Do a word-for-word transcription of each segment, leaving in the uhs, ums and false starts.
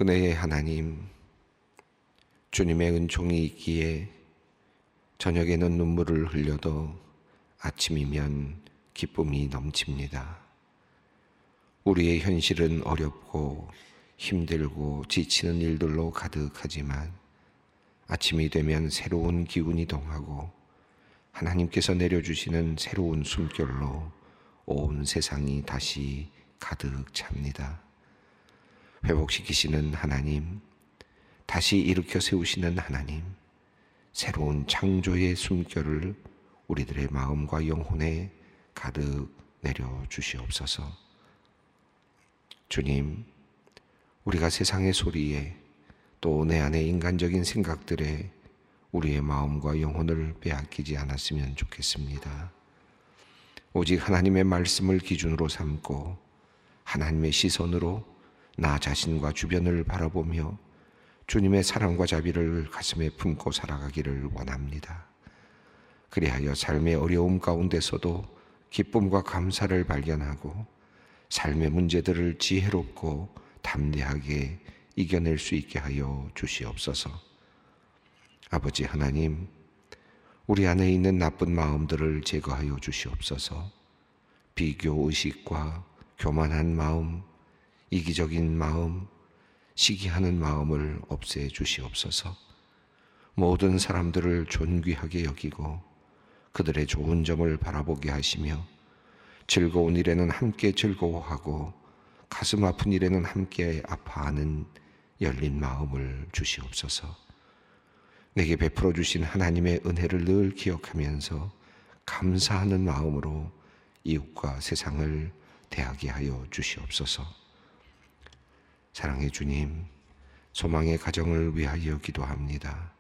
은혜의 하나님, 주님의 은총이 있기에 저녁에는 눈물을 흘려도 아침이면 기쁨이 넘칩니다. 우리의 현실은 어렵고 힘들고 지치는 일들로 가득하지만 아침이 되면 새로운 기운이 동하고 하나님께서 내려주시는 새로운 숨결로 온 세상이 다시 가득 찹니다. 회복시키시는 하나님, 다시 일으켜 세우시는 하나님, 새로운 창조의 숨결을 우리들의 마음과 영혼에 가득 내려주시옵소서. 주님, 우리가 세상의 소리에 또 내 안의 인간적인 생각들에 우리의 마음과 영혼을 빼앗기지 않았으면 좋겠습니다. 오직 하나님의 말씀을 기준으로 삼고 하나님의 시선으로 나 자신과 주변을 바라보며 주님의 사랑과 자비를 가슴에 품고 살아가기를 원합니다. 그리하여 삶의 어려움 가운데서도 기쁨과 감사를 발견하고 삶의 문제들을 지혜롭고 담대하게 이겨낼 수 있게 하여 주시옵소서. 아버지 하나님, 우리 안에 있는 나쁜 마음들을 제거하여 주시옵소서. 비교 의식과 교만한 마음, 이기적인 마음, 시기하는 마음을 없애 주시옵소서. 모든 사람들을 존귀하게 여기고 그들의 좋은 점을 바라보게 하시며 즐거운 일에는 함께 즐거워하고 가슴 아픈 일에는 함께 아파하는 열린 마음을 주시옵소서. 내게 베풀어 주신 하나님의 은혜를 늘 기억하면서 감사하는 마음으로 이웃과 세상을 대하게 하여 주시옵소서. 사랑의 주님, 소망의 가정을 위하여 기도합니다.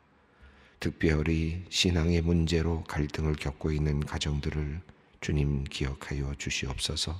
특별히 신앙의 문제로 갈등을 겪고 있는 가정들을 주님 기억하여 주시옵소서.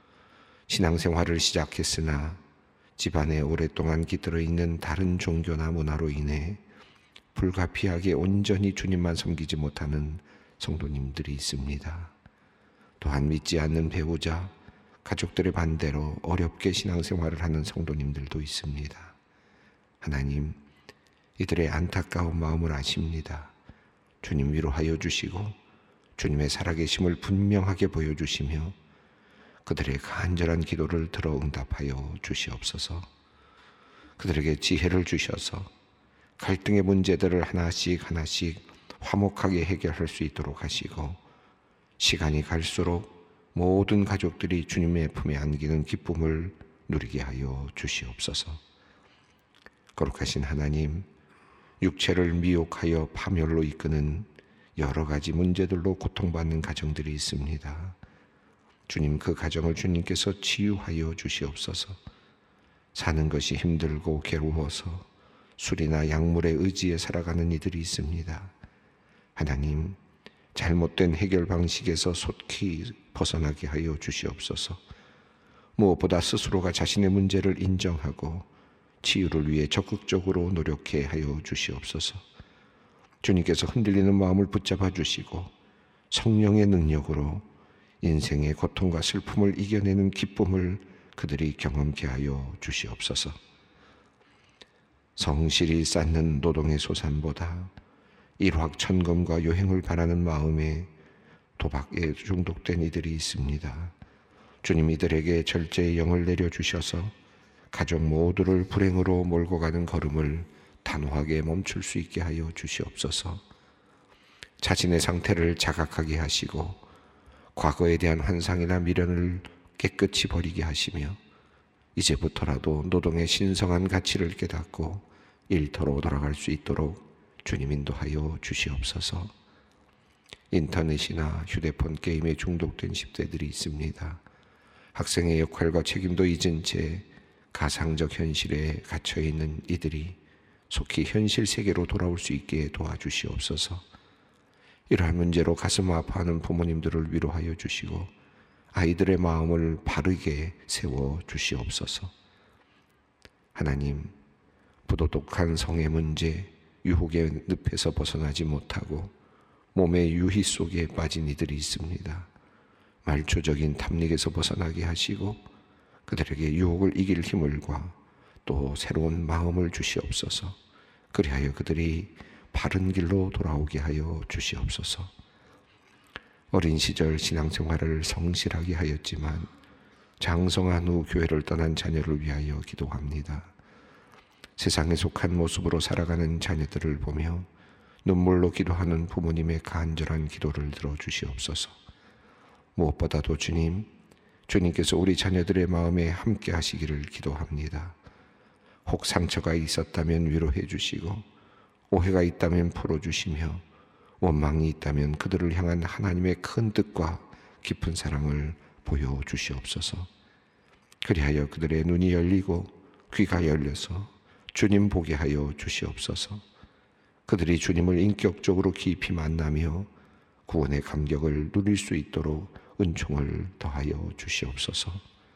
신앙생활을 시작했으나 집안에 오랫동안 깃들어 있는 다른 종교나 문화로 인해 불가피하게 온전히 주님만 섬기지 못하는 성도님들이 있습니다. 또한 믿지 않는 배우자, 가족들의 반대로 어렵게 신앙생활을 하는 성도님들도 있습니다. 하나님, 이들의 안타까운 마음을 아십니다. 주님 위로하여 주시고 주님의 살아계심을 분명하게 보여주시며 그들의 간절한 기도를 들어 응답하여 주시옵소서. 그들에게 지혜를 주셔서 갈등의 문제들을 하나씩 하나씩 화목하게 해결할 수 있도록 하시고 시간이 갈수록 모든 가족들이 주님의 품에 안기는 기쁨을 누리게 하여 주시옵소서. 거룩하신 하나님, 육체를 미혹하여 파멸로 이끄는 여러 가지 문제들로 고통받는 가정들이 있습니다. 주님, 그 가정을 주님께서 치유하여 주시옵소서. 사는 것이 힘들고 괴로워서 술이나 약물에 의지해 살아가는 이들이 있습니다. 하나님, 잘못된 해결 방식에서 속히 벗어나게 하여 주시옵소서. 무엇보다 스스로가 자신의 문제를 인정하고 치유를 위해 적극적으로 노력해 하여 주시옵소서. 주님께서 흔들리는 마음을 붙잡아 주시고 성령의 능력으로 인생의 고통과 슬픔을 이겨내는 기쁨을 그들이 경험케 하여 주시옵소서. 성실히 쌓는 노동의 소산보다 일확천금과 요행을 바라는 마음에 도박에 중독된 이들이 있습니다. 주님, 이들에게 절제의 영을 내려주셔서 가족 모두를 불행으로 몰고 가는 걸음을 단호하게 멈출 수 있게 하여 주시옵소서. 자신의 상태를 자각하게 하시고 과거에 대한 환상이나 미련을 깨끗이 버리게 하시며 이제부터라도 노동의 신성한 가치를 깨닫고 일터로 돌아갈 수 있도록 주님 인도하여 주시옵소서. 인터넷이나 휴대폰 게임에 중독된 십 대들이 있습니다. 학생의 역할과 책임도 잊은 채 가상적 현실에 갇혀있는 이들이 속히 현실 세계로 돌아올 수 있게 도와주시옵소서. 이러한 문제로 가슴 아파하는 부모님들을 위로하여 주시고 아이들의 마음을 바르게 세워 주시옵소서. 하나님, 부도덕한 성의 문제, 유혹의 늪에서 벗어나지 못하고 몸의 유희 속에 빠진 이들이 있습니다. 말초적인 탐닉에서 벗어나게 하시고 그들에게 유혹을 이길 힘을과 또 새로운 마음을 주시옵소서. 그리하여 그들이 바른 길로 돌아오게 하여 주시옵소서. 어린 시절 신앙생활을 성실하게 하였지만 장성한 후 교회를 떠난 자녀를 위하여 기도합니다. 세상에 속한 모습으로 살아가는 자녀들을 보며 눈물로 기도하는 부모님의 간절한 기도를 들어주시옵소서. 무엇보다도 주님, 주님께서 우리 자녀들의 마음에 함께 하시기를 기도합니다. 혹 상처가 있었다면 위로해 주시고, 오해가 있다면 풀어주시며, 원망이 있다면 그들을 향한 하나님의 큰 뜻과 깊은 사랑을 보여주시옵소서. 그리하여 그들의 눈이 열리고 귀가 열려서 주님 보게 하여 주시옵소서. 그들이 주님을 인격적으로 깊이 만나며 구원의 감격을 누릴 수 있도록 은총을 더하여 주시옵소서.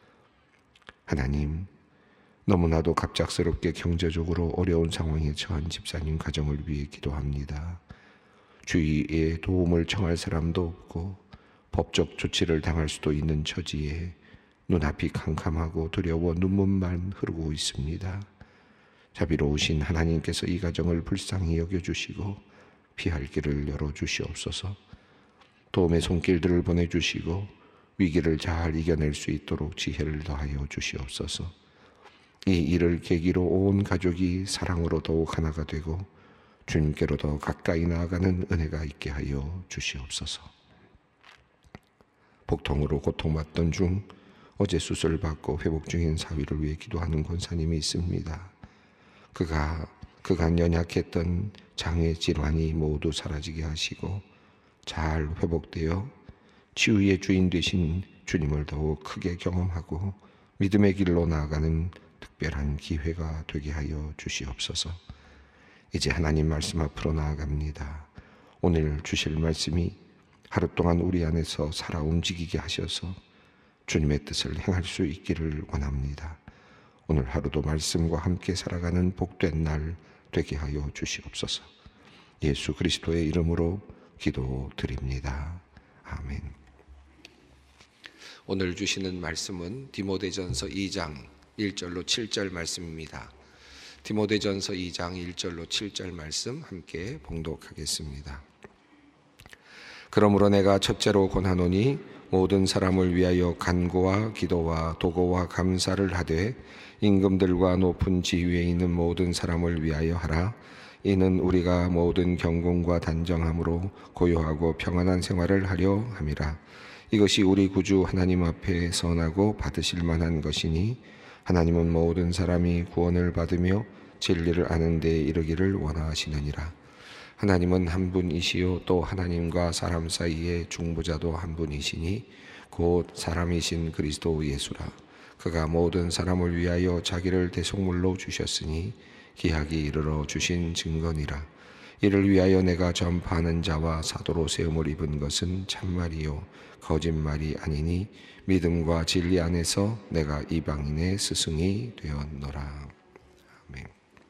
하나님, 너무나도 갑작스럽게 경제적으로 어려운 상황에 처한 집사님 가정을 위해 기도합니다. 주위에 도움을 청할 사람도 없고 법적 조치를 당할 수도 있는 처지에 눈앞이 캄캄하고 두려워 눈물만 흐르고 있습니다. 자비로우신 하나님께서 이 가정을 불쌍히 여겨주시고 피할 길을 열어주시옵소서. 도움의 손길들을 보내주시고 위기를 잘 이겨낼 수 있도록 지혜를 더하여 주시옵소서. 이 일을 계기로 온 가족이 사랑으로 더욱 하나가 되고 주님께로 더 가까이 나아가는 은혜가 있게 하여 주시옵소서. 복통으로 고통받던 중 어제 수술받고 회복 중인 사위를 위해 기도하는 권사님이 있습니다. 그가 그간 연약했던 장애 질환이 모두 사라지게 하시고 잘 회복되어 치유의 주인 되신 주님을 더욱 크게 경험하고 믿음의 길로 나아가는 특별한 기회가 되게 하여 주시옵소서. 이제 하나님 말씀 앞으로 나아갑니다. 오늘 주실 말씀이 하루 동안 우리 안에서 살아 움직이게 하셔서 주님의 뜻을 행할 수 있기를 원합니다. 오늘 하루도 말씀과 함께 살아가는 복된 날 되게 하여 주시옵소서. 예수 그리스도의 이름으로 기도드립니다. 아멘. 오늘 주시는 말씀은 디모데전서 이 장 일 절로 칠 절 말씀입니다. 디모데전서 이 장 일 절로 칠 절 말씀 함께 봉독하겠습니다. 그러므로 내가 첫째로 권하노니 모든 사람을 위하여 간구와 기도와 도고와 감사를 하되 임금들과 높은 지위에 있는 모든 사람을 위하여 하라. 이는 우리가 모든 경공과 단정함으로 고요하고 평안한 생활을 하려 함이라. 이것이 우리 구주 하나님 앞에 선하고 받으실 만한 것이니 하나님은 모든 사람이 구원을 받으며 진리를 아는 데 이르기를 원하시느니라. 하나님은 한 분이시요 또 하나님과 사람 사이의 중보자도 한 분이시니 곧 사람이신 그리스도 예수라. 그가 모든 사람을 위하여 자기를 대속물로 주셨으니 기약이 이르러 주신 증거니라. 이를 위하여 내가 전파하는 자와 사도로 세움을 입은 것은 참말이요 거짓말이 아니니 믿음과 진리 안에서 내가 이방인의 스승이 되었노라. 아멘.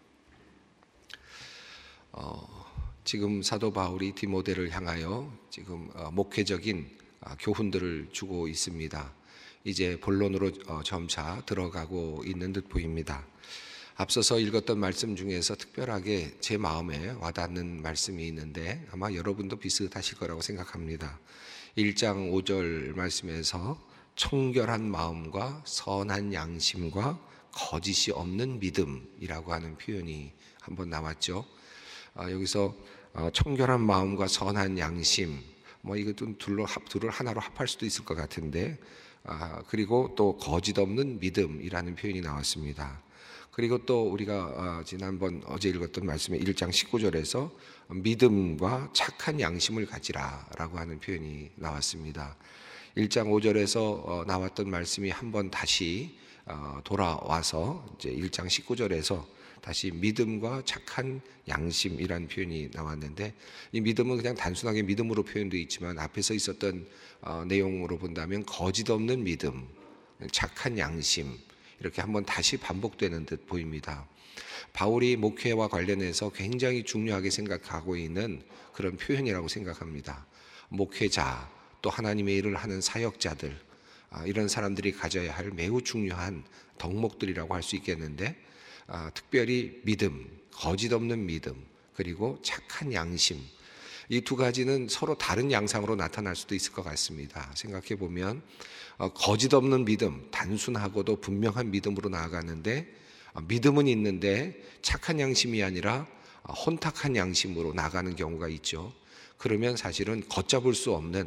어, 지금 사도 바울이 디모데를 향하여 지금 어, 목회적인 어, 교훈들을 주고 있습니다. 이제 본론으로 어, 점차 들어가고 있는 듯 보입니다. 앞서서 읽었던 말씀 중에서 특별하게 제 마음에 와닿는 말씀이 있는데 아마 여러분도 비슷하실 거라고 생각합니다. 일 장 오 절 말씀에서 청결한 마음과 선한 양심과 거짓이 없는 믿음이라고 하는 표현이 한번 나왔죠. 아, 여기서 어, 청결한 마음과 선한 양심, 뭐 이것도 둘로 합, 둘을 하나로 합할 수도 있을 것 같은데, 아, 그리고 또 거짓 없는 믿음이라는 표현이 나왔습니다. 그리고 또 우리가 어, 지난번 어제 읽었던 말씀의 일 장 십구 절에서 믿음과 착한 양심을 가지라라고 하는 표현이 나왔습니다. 일 장 오 절에서 어, 나왔던 말씀이 한번 다시 어, 돌아와서 이제 일 장 십구 절에서 다시 믿음과 착한 양심이라는 표현이 나왔는데, 이 믿음은 그냥 단순하게 믿음으로 표현되어 있지만 앞에서 있었던 어, 내용으로 본다면 거짓 없는 믿음, 착한 양심, 이렇게 한번 다시 반복되는 듯 보입니다. 바울이 목회와 관련해서 굉장히 중요하게 생각하고 있는 그런 표현이라고 생각합니다. 목회자, 또 하나님의 일을 하는 사역자들, 이런 사람들이 가져야 할 매우 중요한 덕목들이라고 할 수 있겠는데, 아, 특별히 믿음, 거짓 없는 믿음, 그리고 착한 양심, 이 두 가지는 서로 다른 양상으로 나타날 수도 있을 것 같습니다. 생각해 보면 어, 거짓 없는 믿음, 단순하고도 분명한 믿음으로 나아가는데 어, 믿음은 있는데 착한 양심이 아니라 어, 혼탁한 양심으로 나가는 경우가 있죠. 그러면 사실은 걷잡을 수 없는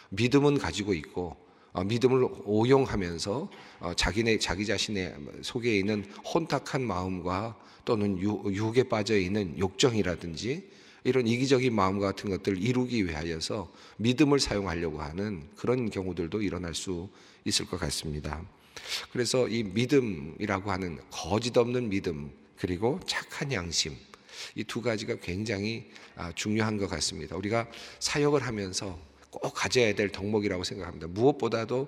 믿음은 가지고 있고 어, 믿음을 오용하면서 어, 자기네 자기 자신의 속에 있는 혼탁한 마음과 또는 유, 유혹에 빠져 있는 욕정이라든지 이런 이기적인 마음 같은 것들을 이루기 위하여서 믿음을 사용하려고 하는 그런 경우들도 일어날 수 있을 것 같습니다. 그래서 이 믿음이라고 하는 거짓 없는 믿음 그리고 착한 양심, 이 두 가지가 굉장히 중요한 것 같습니다. 우리가 사역을 하면서 꼭 가져야 될 덕목이라고 생각합니다. 무엇보다도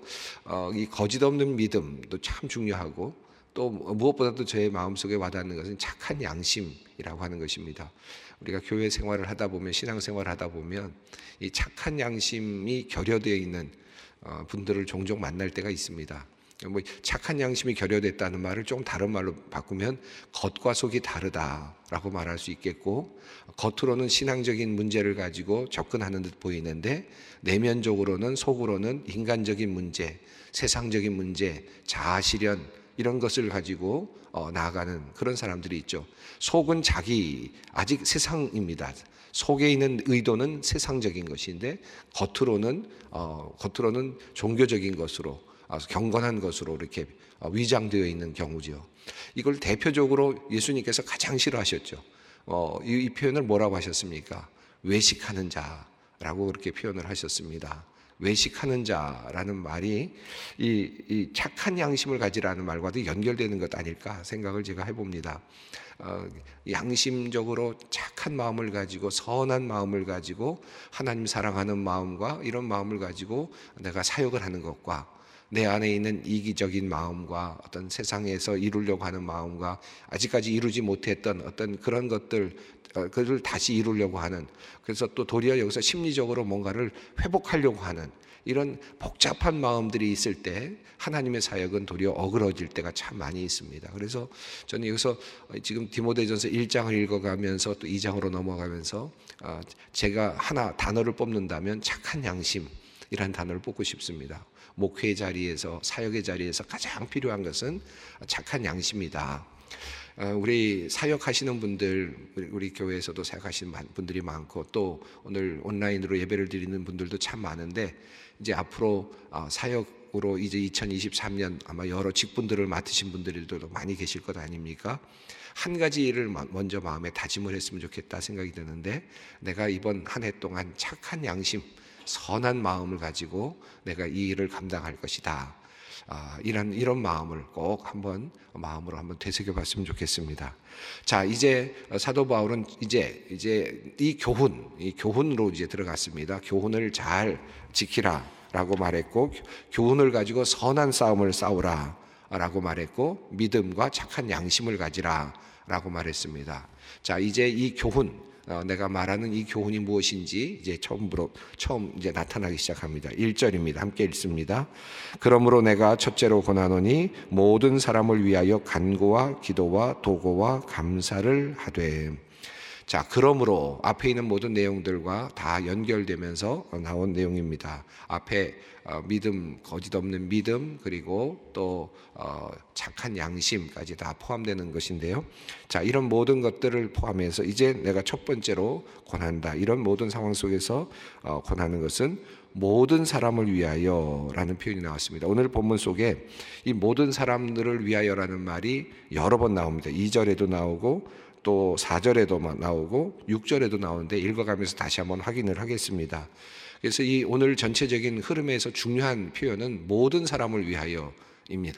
이 거짓 없는 믿음도 참 중요하고 또 무엇보다도 저의 마음속에 와닿는 것은 착한 양심이라고 하는 것입니다. 우리가 교회 생활을 하다 보면, 신앙생활을 하다 보면 이 착한 양심이 결여되어 있는 분들을 종종 만날 때가 있습니다. 뭐 착한 양심이 결여됐다는 말을 조금 다른 말로 바꾸면 겉과 속이 다르다라고 말할 수 있겠고, 겉으로는 신앙적인 문제를 가지고 접근하는 듯 보이는데 내면적으로는, 속으로는 인간적인 문제, 세상적인 문제, 자아실현 이런 것을 가지고 어, 나아가는 그런 사람들이 있죠. 속은 자기, 아직 세상입니다. 속에 있는 의도는 세상적인 것인데 겉으로는 어, 겉으로는 종교적인 것으로, 경건한 것으로 이렇게 위장되어 있는 경우죠. 이걸 대표적으로 예수님께서 가장 싫어하셨죠. 어, 이, 이 표현을 뭐라고 하셨습니까? 외식하는 자라고 그렇게 표현을 하셨습니다. 외식하는 자라는 말이 이, 이 착한 양심을 가지라는 말과도 연결되는 것 아닐까 생각을 제가 해봅니다. 어, 양심적으로 착한 마음을 가지고, 선한 마음을 가지고, 하나님 사랑하는 마음과 이런 마음을 가지고 내가 사역을 하는 것과 내 안에 있는 이기적인 마음과 어떤 세상에서 이루려고 하는 마음과 아직까지 이루지 못했던 어떤 그런 것들, 그걸 다시 이루려고 하는, 그래서 또 도리어 여기서 심리적으로 뭔가를 회복하려고 하는 이런 복잡한 마음들이 있을 때 하나님의 사역은 도리어 어그러질 때가 참 많이 있습니다. 그래서 저는 여기서 지금 디모데전서 일 장을 읽어가면서 또 이 장으로 넘어가면서 제가 하나 단어를 뽑는다면 착한 양심이라는 단어를 뽑고 싶습니다. 목회 자리에서, 사역의 자리에서 가장 필요한 것은 착한 양심이다. 우리 사역하시는 분들, 우리 교회에서도 사역하시는 분들이 많고 또 오늘 온라인으로 예배를 드리는 분들도 참 많은데, 이제 앞으로 사역으로 이제 이천이십삼 년 아마 여러 직분들을 맡으신 분들도 많이 계실 것 아닙니까? 한 가지 일을 먼저 마음에 다짐을 했으면 좋겠다 생각이 드는데, 내가 이번 한 해 동안 착한 양심, 선한 마음을 가지고 내가 이 일을 감당할 것이다. 아, 이런 이런 마음을 꼭 한번 마음으로 한번 되새겨봤으면 좋겠습니다. 자, 이제 사도 바울은 이제 이제 이 교훈, 이 교훈으로 이제 들어갔습니다. 교훈을 잘 지키라라고 말했고, 교훈을 가지고 선한 싸움을 싸우라라고 말했고, 믿음과 착한 양심을 가지라라고 말했습니다. 자, 이제 이 교훈, 어, 내가 말하는 이 교훈이 무엇인지 이제 처음으로 처음 이제 나타나기 시작합니다. 일 절입니다. 함께 읽습니다. 그러므로 내가 첫째로 권하노니 모든 사람을 위하여 간구와 기도와 도고와 감사를 하되. 자, 그러므로 앞에 있는 모든 내용들과 다 연결되면서 나온 내용입니다. 앞에 어, 믿음, 거짓 없는 믿음, 그리고 또 어, 착한 양심까지 다 포함되는 것인데요. 자, 이런 모든 것들을 포함해서 이제 내가 첫 번째로 권한다. 이런 모든 상황 속에서 어, 권하는 것은 모든 사람을 위하여라는 표현이 나왔습니다. 오늘 본문 속에 이 모든 사람들을 위하여라는 말이 여러 번 나옵니다. 이 절에도 나오고 또 사 절에도 나오고 육 절에도 나오는데 읽어가면서 다시 한번 확인을 하겠습니다. 그래서 이 오늘 전체적인 흐름에서 중요한 표현은 모든 사람을 위하여입니다.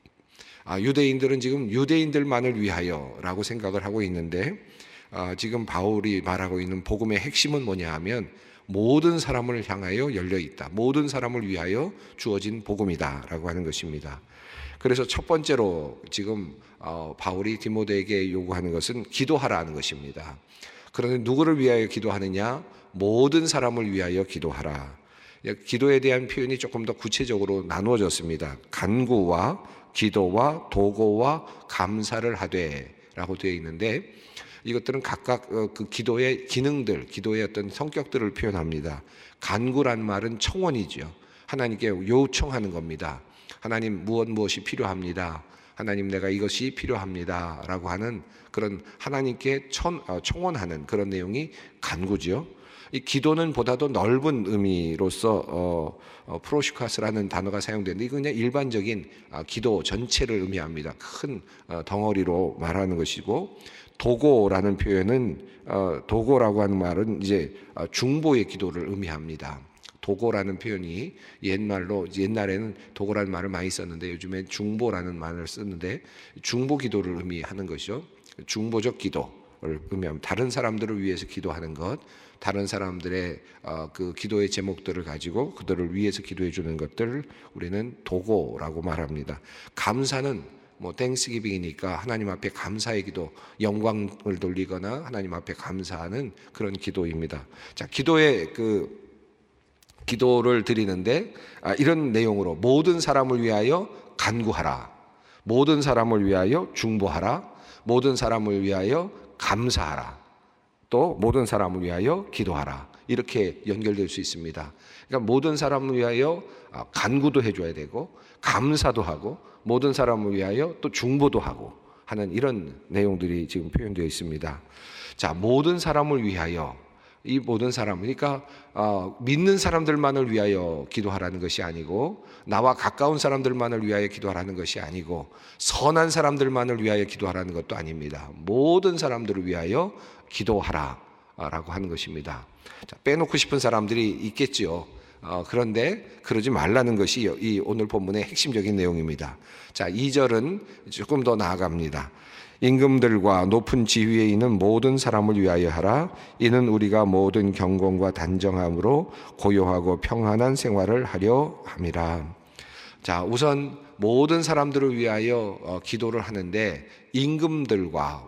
아, 유대인들은 지금 유대인들만을 위하여라고 생각을 하고 있는데, 아, 지금 바울이 말하고 있는 복음의 핵심은 뭐냐 하면 모든 사람을 향하여 열려 있다. 모든 사람을 위하여 주어진 복음이다라고 하는 것입니다. 그래서 첫 번째로 지금 어, 바울이 디모데에게 요구하는 것은 기도하라는 것입니다. 그런데 누구를 위하여 기도하느냐? 모든 사람을 위하여 기도하라. 기도에 대한 표현이 조금 더 구체적으로 나누어졌습니다. 간구와 기도와 도고와 감사를 하되라고 되어 있는데, 이것들은 각각 그 기도의 기능들, 기도의 어떤 성격들을 표현합니다. 간구란 말은 청원이죠. 하나님께 요청하는 겁니다. 하나님 무엇 무엇이 필요합니다. 하나님 내가 이것이 필요합니다 라고 하는 그런 하나님께 천, 어, 청원하는 그런 내용이 간구죠. 이 기도는 보다도 넓은 의미로서 어, 어, 프로시카스라는 단어가 사용되는데, 이건 그냥 일반적인 어, 기도 전체를 의미합니다. 큰 어, 덩어리로 말하는 것이고, 도고라는 표현은 어, 도고라고 하는 말은 이제 어, 중보의 기도를 의미합니다. 도고라는 표현이 옛말로 옛날에는 도고라는 말을 많이 썼는데 요즘엔 중보라는 말을 쓰는데, 중보 기도를 의미하는 것이죠. 중보적 기도를 의미합니다. 다른 사람들을 위해서 기도하는 것, 다른 사람들의 어, 그 기도의 제목들을 가지고 그들을 위해서 기도해 주는 것들을 우리는 도고라고 말합니다. 감사는 뭐 땡스기빙이니까 하나님 앞에 감사의 기도, 영광을 돌리거나 하나님 앞에 감사하는 그런 기도입니다. 자, 기도의 그 기도를 드리는데 아, 이런 내용으로 모든 사람을 위하여 간구하라, 모든 사람을 위하여 중보하라, 모든 사람을 위하여 감사하라, 또 모든 사람을 위하여 기도하라, 이렇게 연결될 수 있습니다. 그러니까 모든 사람을 위하여 간구도 해줘야 되고 감사도 하고 모든 사람을 위하여 또 중보도 하고 하는 이런 내용들이 지금 표현되어 있습니다. 자, 모든 사람을 위하여, 이 모든 사람, 그러니까 어, 믿는 사람들만을 위하여 기도하라는 것이 아니고, 나와 가까운 사람들만을 위하여 기도하라는 것이 아니고, 선한 사람들만을 위하여 기도하라는 것도 아닙니다. 모든 사람들을 위하여 기도하라라고 하는 것입니다. 자, 빼놓고 싶은 사람들이 있겠지요. 어, 그런데 그러지 말라는 것이 이 오늘 본문의 핵심적인 내용입니다. 자, 이 절은 조금 더 나아갑니다. 임금들과 높은 지위에 있는 모든 사람을 위하여 하라. 이는 우리가 모든 경건과 단정함으로 고요하고 평안한 생활을 하려 함이라. 자, 우선 모든 사람들을 위하여 어, 기도를 하는데, 임금들과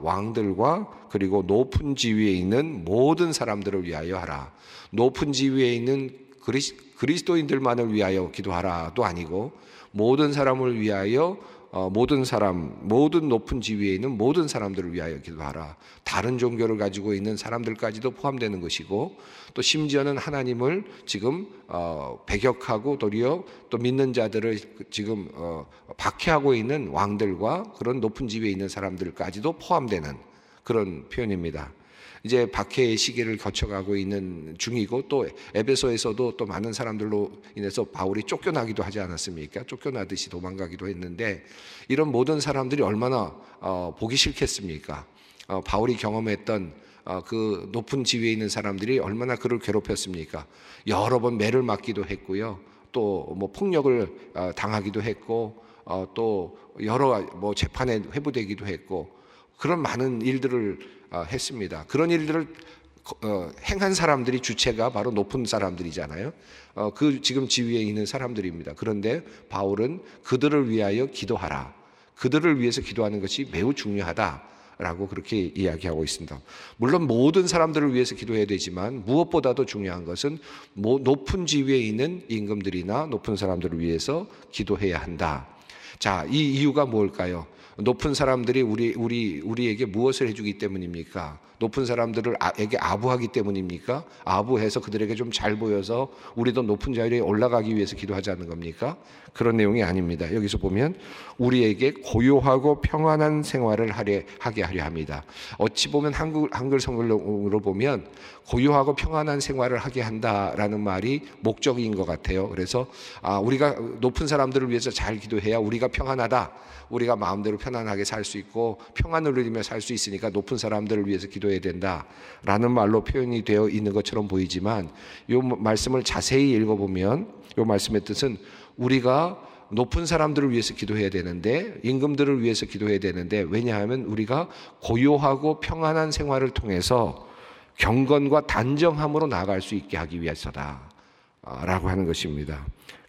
왕들과 그리고 높은 지위에 있는 모든 사람들을 위하여 하라. 높은 지위에 있는 그리스, 그리스도인들만을 위하여 기도하라도 아니고, 모든 사람을 위하여 어, 모든 사람, 모든 높은 지위에 있는 모든 사람들을 위하여 기도하라. 다른 종교를 가지고 있는 사람들까지도 포함되는 것이고, 또 심지어는 하나님을 지금 어, 배격하고 도리어 또 믿는 자들을 지금 어, 박해하고 있는 왕들과 그런 높은 지위에 있는 사람들까지도 포함되는 그런 표현입니다. 이제 박해의 시기를 거쳐가고 있는 중이고, 또 에베소에서도 또 많은 사람들로 인해서 바울이 쫓겨나기도 하지 않았습니까? 쫓겨나듯이 도망가기도 했는데, 이런 모든 사람들이 얼마나 어, 보기 싫겠습니까? 어, 바울이 경험했던 어, 그 높은 지위에 있는 사람들이 얼마나 그를 괴롭혔습니까? 여러 번 매를 맞기도 했고요, 또 뭐 폭력을 어, 당하기도 했고, 어, 또 여러 뭐 재판에 회부되기도 했고, 그런 많은 일들을 했습니다. 그런 일들을 어, 행한 사람들이 주체가 바로 높은 사람들이잖아요. 어, 그 지금 지위에 있는 사람들입니다. 그런데 바울은 그들을 위하여 기도하라, 그들을 위해서 기도하는 것이 매우 중요하다라고 그렇게 이야기하고 있습니다. 물론 모든 사람들을 위해서 기도해야 되지만, 무엇보다도 중요한 것은 높은 지위에 있는 임금들이나 높은 사람들을 위해서 기도해야 한다. 자, 이 이유가 뭘까요? 높은 사람들이 우리, 우리, 우리에게 무엇을 해주기 때문입니까? 높은 사람들에게 아부하기 때문입니까? 아부해서 그들에게 좀 잘 보여서 우리도 높은 자리에 올라가기 위해서 기도하자는 겁니까? 그런 내용이 아닙니다. 여기서 보면 우리에게 고요하고 평안한 생활을 하려, 하게 하려 합니다. 어찌 보면 한글, 한글 성경으로 보면 고요하고 평안한 생활을 하게 한다라는 말이 목적인 것 같아요. 그래서 아, 우리가 높은 사람들을 위해서 잘 기도해야 우리가 평안하다, 우리가 마음대로 편안하게 살 수 있고 평안을 누리며 살 수 있으니까 높은 사람들을 위해서 기도해야 된다라는 말로 표현이 되어 있는 것처럼 보이지만, 이 말씀을 자세히 읽어보면 이 말씀의 뜻은 우리가 높은 사람들을 위해서 기도해야 되는데, 임금들을 위해서 기도해야 되는데, 왜냐하면 우리가 고요하고 평안한 생활을 통해서 경건과 단정함으로 나아갈 수 있게 하기 위해서다 라고 하는 것입니다.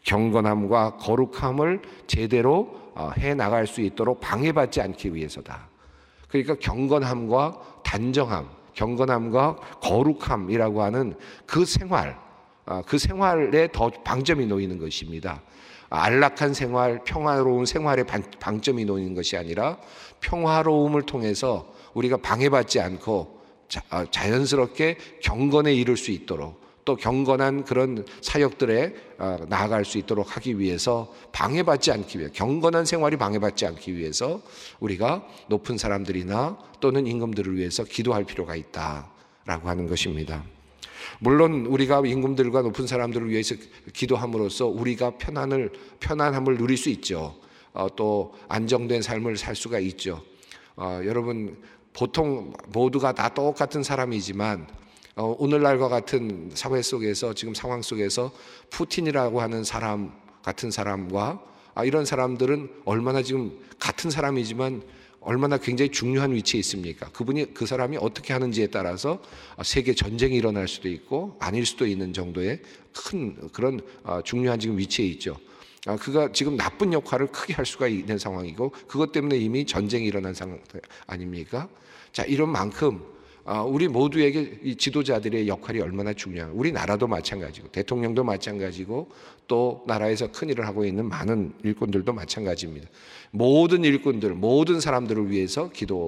경건함과 거룩함을 제대로 해 나갈 수 있도록 방해받지 않기 위해서다. 그러니까 경건함과 단정함, 경건함과 거룩함이라고 하는 그 생활, 그 생활에 더 방점이 놓이는 것입니다. 안락한 생활, 평화로운 생활의 방점이 놓이는 것이 아니라 평화로움을 통해서 우리가 방해받지 않고 자연스럽게 경건에 이를 수 있도록, 또 경건한 그런 사역들에 나아갈 수 있도록 하기 위해서, 방해받지 않기 위해, 경건한 생활이 방해받지 않기 위해서 우리가 높은 사람들이나 또는 임금들을 위해서 기도할 필요가 있다라고 하는 것입니다. 물론 우리가 임금들과 높은 사람들을 위해서 기도함으로써 우리가 편안을, 편안함을 누릴 수 있죠. 어, 또 안정된 삶을 살 수가 있죠. 어, 여러분, 보통 모두가 다 똑같은 사람이지만 어, 오늘날과 같은 사회 속에서, 지금 상황 속에서 푸틴이라고 하는 사람 같은 사람과 아, 이런 사람들은 얼마나 지금 같은 사람이지만 얼마나 굉장히 중요한 위치에 있습니까? 그분이, 그 사람이 어떻게 하는지에 따라서 세계 전쟁이 일어날 수도 있고 아닐 수도 있는 정도의 큰 그런 중요한 지금 위치에 있죠. 그가 지금 나쁜 역할을 크게 할 수가 있는 상황이고, 그것 때문에 이미 전쟁이 일어난 상황 아닙니까? 자, 이런 만큼 우리 모두에게 이 지도자들의 역할이 얼마나 중요한, 우리나라도 마찬가지고 대통령도 마찬가지고 또 나라에서 큰일을 하고 있는 많은 일꾼들도 마찬가지입니다. 모든 일꾼들, 모든 사람들을 위해서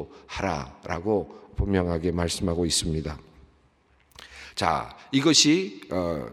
기도하라라고 분명하게 말씀하고 있습니다. 자, 이것이 어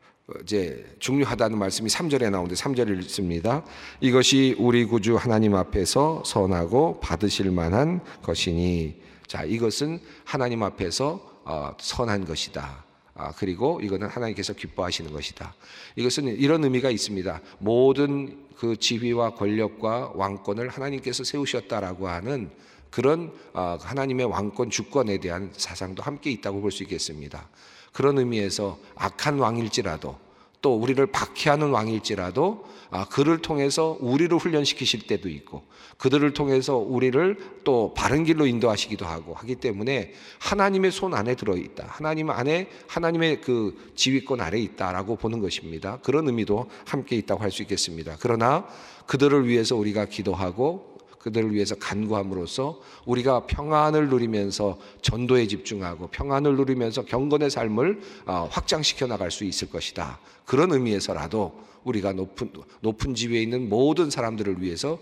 이제 중요하다는 말씀이 삼 절에 나오는데, 삼 절을 읽습니다. 이것이 우리 구주 하나님 앞에서 선하고 받으실 만한 것이니. 자, 이것은 하나님 앞에서 어, 선한 것이다. 아, 그리고 이거는 하나님께서 기뻐하시는 것이다. 이것은 이런 의미가 있습니다. 모든 그 지위와 권력과 왕권을 하나님께서 세우셨다라고 하는 그런 어, 하나님의 왕권 주권에 대한 사상도 함께 있다고 볼 수 있겠습니다. 그런 의미에서 악한 왕일지라도, 또 우리를 박해하는 왕일지라도 아, 그를 통해서 우리를 훈련시키실 때도 있고, 그들을 통해서 우리를 또 바른 길로 인도하시기도 하고 하기 때문에 하나님의 손 안에 들어있다, 하나님 안에, 하나님의 그 지휘권 아래 있다라고 보는 것입니다. 그런 의미도 함께 있다고 할 수 있겠습니다. 그러나 그들을 위해서 우리가 기도하고 그들을 위해서 간구함으로써 우리가 평안을 누리면서 전도에 집중하고 평안을 누리면서 경건의 삶을 확장시켜 나갈 수 있을 것이다. 그런 의미에서라도 우리가 높은, 높은 지위에 있는 모든 사람들을 위해서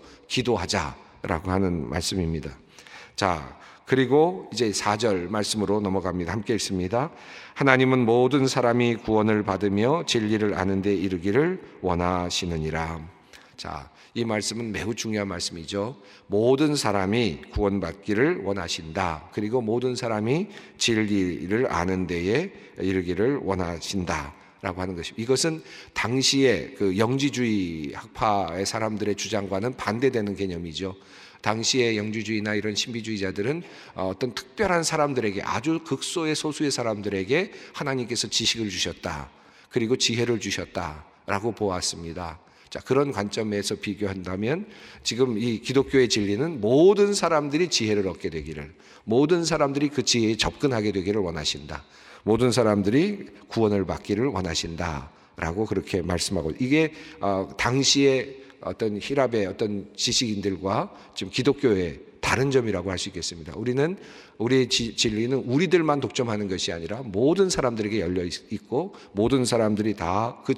기도하자라고 하는 말씀입니다. 자, 그리고 이제 사 절 말씀으로 넘어갑니다. 함께 읽습니다. 하나님은 모든 사람이 구원을 받으며 진리를 아는 데 이르기를 원하시느니라. 자, 이 말씀은 매우 중요한 말씀이죠. 모든 사람이 구원받기를 원하신다. 그리고 모든 사람이 진리를 아는 데에 이르기를 원하신다 라고 하는 것입니다. 이것은 당시에 그 영지주의 학파의 사람들의 주장과는 반대되는 개념이죠. 당시의 영지주의나 이런 신비주의자들은 어떤 특별한 사람들에게, 아주 극소의 소수의 사람들에게 하나님께서 지식을 주셨다, 그리고 지혜를 주셨다라고 보았습니다. 자, 그런 관점에서 비교한다면 지금 이 기독교의 진리는 모든 사람들이 지혜를 얻게 되기를, 모든 사람들이 그 지혜에 접근하게 되기를 원하신다, 모든 사람들이 구원을 받기를 원하신다라고 그렇게 말씀하고, 이게 어, 당시의 어떤 히랍의 어떤 지식인들과 지금 기독교의 다른 점이라고 할 수 있겠습니다. 우리는, 우리의 지, 진리는 우리들만 독점하는 것이 아니라 모든 사람들에게 열려 있고 모든 사람들이 다 그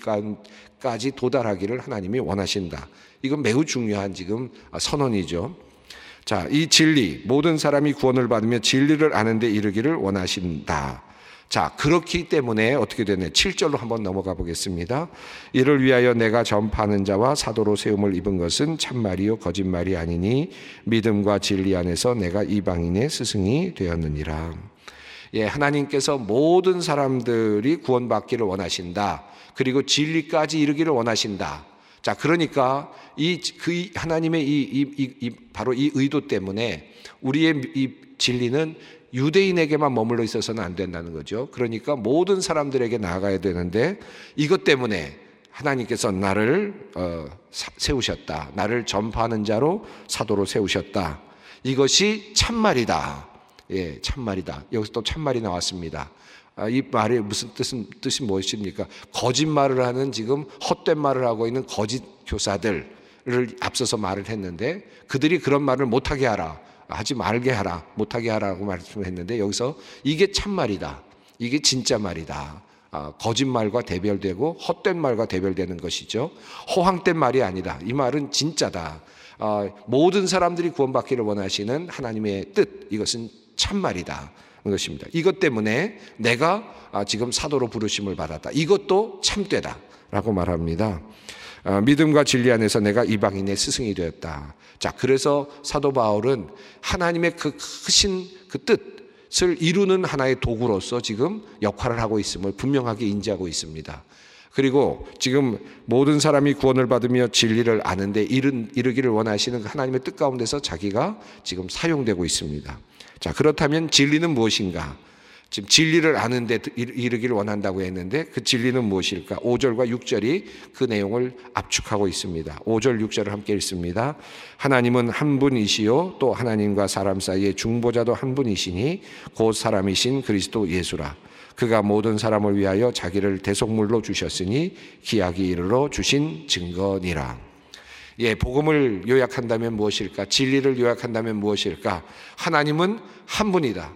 진리까지 도달하기를 하나님이 원하신다. 이건 매우 중요한 지금 선언이죠. 자, 이 진리, 모든 사람이 구원을 받으며 진리를 아는 데 이르기를 원하신다. 자, 그렇기 때문에 어떻게 되냐, 칠 절로 한번 넘어가 보겠습니다. 이를 위하여 내가 전파하는 자와 사도로 세움을 입은 것은 참말이요 거짓말이 아니니 믿음과 진리 안에서 내가 이방인의 스승이 되었느니라. 예, 하나님께서 모든 사람들이 구원받기를 원하신다. 그리고 진리까지 이르기를 원하신다. 자, 그러니까 이 그 하나님의 이, 이, 이, 이 바로 이 의도 때문에 우리의 이 진리는 유대인에게만 머물러 있어서는 안 된다는 거죠. 그러니까 모든 사람들에게 나아가야 되는데, 이것 때문에 하나님께서 나를 어, 세우셨다. 나를 전파하는 자로 사도로 세우셨다. 이것이 참말이다. 예, 참말이다. 여기서 또 참말이 나왔습니다. 아, 이 말의 무슨 뜻은, 뜻이 무엇입니까? 거짓말을 하는, 지금 헛된 말을 하고 있는 거짓 교사들을 앞서서 말을 했는데, 그들이 그런 말을 못하게 하라, 하지 말게 하라, 못하게 하라고 말씀했는데, 여기서 이게 참말이다, 이게 진짜 말이다, 거짓말과 대별되고 헛된 말과 대별되는 것이죠. 허황된 말이 아니다. 이 말은 진짜다. 모든 사람들이 구원받기를 원하시는 하나님의 뜻, 이것은 참말이다 것입니다. 이것 때문에 내가 지금 사도로 부르심을 받았다. 이것도 참되다 라고 말합니다. 믿음과 진리 안에서 내가 이방인의 스승이 되었다. 자, 그래서 사도 바울은 하나님의 그 크신 그 뜻을 이루는 하나의 도구로서 지금 역할을 하고 있음을 분명하게 인지하고 있습니다. 그리고 지금 모든 사람이 구원을 받으며 진리를 아는데 이르기를 원하시는 하나님의 뜻 가운데서 자기가 지금 사용되고 있습니다. 자, 그렇다면 진리는 무엇인가? 지금 진리를 아는데 이르기를 원한다고 했는데 그 진리는 무엇일까? 오 절과 육 절이 그 내용을 압축하고 있습니다. 오 절 육 절을 함께 읽습니다. 하나님은 한 분이시요 또 하나님과 사람 사이의 중보자도 한 분이시니 곧 사람이신 그리스도 예수라. 그가 모든 사람을 위하여 자기를 대속물로 주셨으니 기약이 이르러 주신 증거니라. 예, 복음을 요약한다면 무엇일까? 진리를 요약한다면 무엇일까? 하나님은 한 분이다.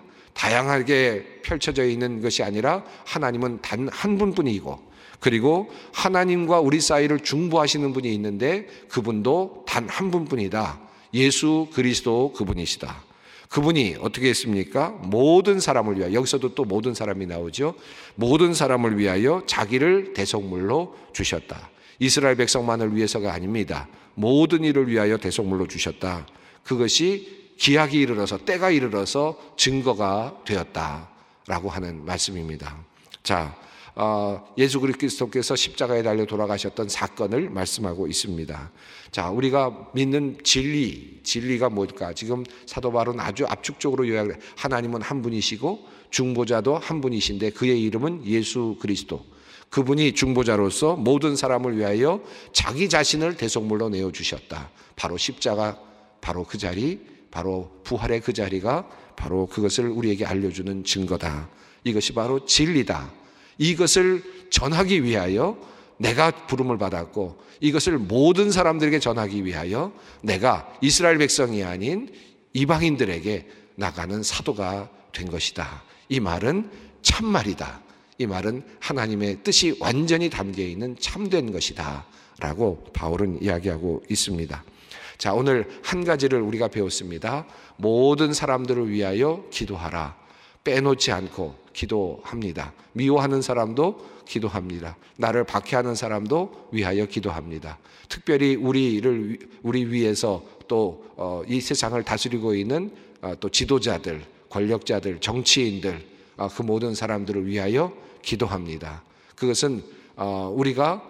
다양하게 펼쳐져 있는 것이 아니라 하나님은 단 한 분뿐이고, 그리고 하나님과 우리 사이를 중보하시는 분이 있는데 그분도 단 한 분뿐이다. 예수 그리스도 그분이시다. 그분이 어떻게 했습니까? 모든 사람을 위하여, 여기서도 또 모든 사람이 나오죠. 모든 사람을 위하여 자기를 대속물로 주셨다. 이스라엘 백성만을 위해서가 아닙니다. 모든 이를 위하여 대속물로 주셨다. 그것이 기약이 이르러서, 때가 이르러서 증거가 되었다라고 하는 말씀입니다. 자, 어, 예수 그리스도께서 십자가에 달려 돌아가셨던 사건을 말씀하고 있습니다. 자, 우리가 믿는 진리, 진리가 뭘까? 지금 사도 바울은 아주 압축적으로 요약을, 하나님은 한 분이시고 중보자도 한 분이신데 그의 이름은 예수 그리스도. 그분이 중보자로서 모든 사람을 위하여 자기 자신을 대속물로 내어주셨다. 바로 십자가, 바로 그 자리, 바로 부활의 그 자리가 바로 그것을 우리에게 알려주는 증거다. 이것이 바로 진리다. 이것을 전하기 위하여 내가 부름을 받았고, 이것을 모든 사람들에게 전하기 위하여 내가 이스라엘 백성이 아닌 이방인들에게 나가는 사도가 된 것이다. 이 말은 참말이다. 이 말은 하나님의 뜻이 완전히 담겨있는 참된 것이다 라고 바울은 이야기하고 있습니다. 자, 오늘 한 가지를 우리가 배웠습니다. 모든 사람들을 위하여 기도하라. 빼놓지 않고 기도합니다. 미워하는 사람도 기도합니다. 나를 박해하는 사람도 위하여 기도합니다. 특별히 우리를 우리 위에서 또 이 세상을 다스리고 있는 또 지도자들, 권력자들, 정치인들, 그 모든 사람들을 위하여 기도합니다. 그것은 우리가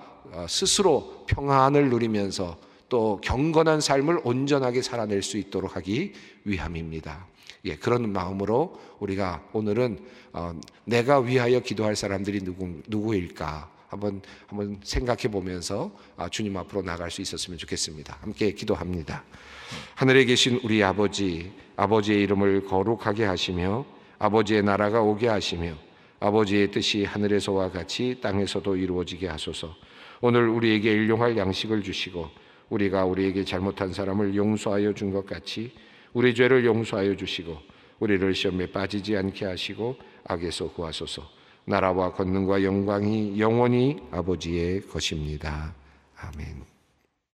스스로 평안을 누리면서 또 경건한 삶을 온전하게 살아낼 수 있도록 하기 위함입니다. 예, 그런 마음으로 우리가 오늘은 어, 내가 위하여 기도할 사람들이 누구, 누구일까 한번 한번 생각해 보면서 아, 주님 앞으로 나갈 수 있었으면 좋겠습니다. 함께 기도합니다. 하늘에 계신 우리 아버지, 아버지의 이름을 거룩하게 하시며 아버지의 나라가 오게 하시며 아버지의 뜻이 하늘에서와 같이 땅에서도 이루어지게 하소서. 오늘 우리에게 일용할 양식을 주시고 우리가 우리에게 잘못한 사람을 용서하여 준 것 같이 우리 죄를 용서하여 주시고 우리를 시험에 빠지지 않게 하시고 악에서 구하소서. 나라와 권능과 영광이 영원히 아버지의 것입니다. 아멘.